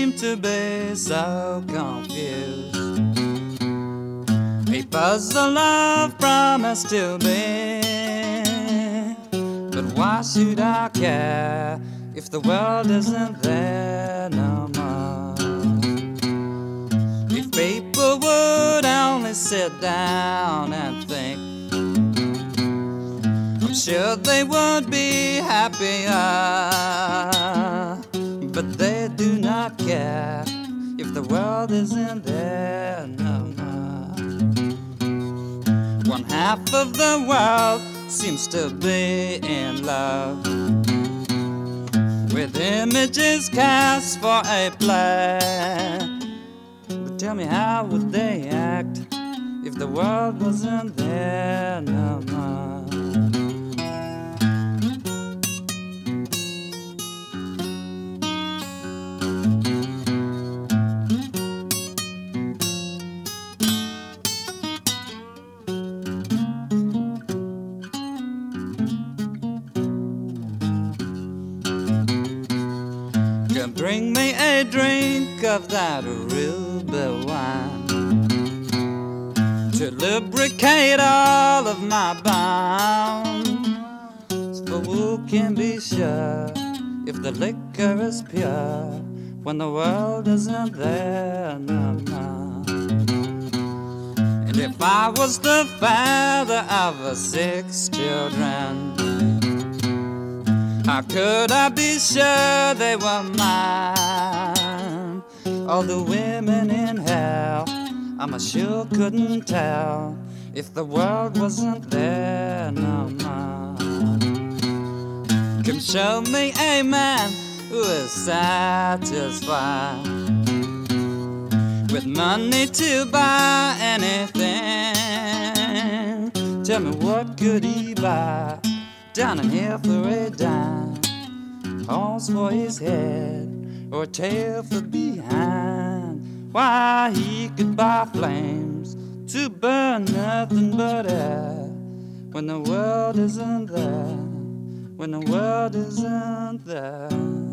seem to be so confused. A puzzle of promise to be. But why should I care if the world isn't there no more? If people would only sit down and think, I'm sure they would be happier. But they do not care if the world isn't there no more. One half of the world seems to be in love with images cast for a play. But tell me, how would they act if the world wasn't there no more? Bring me a drink of that ruby wine to lubricate all of my bones. For who can be sure if the liquor is pure when the world isn't there no more? And if I was the father of 6 children, how could I be sure they were mine? All the women in hell, I sure couldn't tell if the world wasn't there no more. Come show me a man who is satisfied with money to buy anything. Tell me, what could he buy down in here for a dime? Horse for his head or a tail for behind? Why, he could buy flames to burn nothing but air when the world isn't there, when the world isn't there.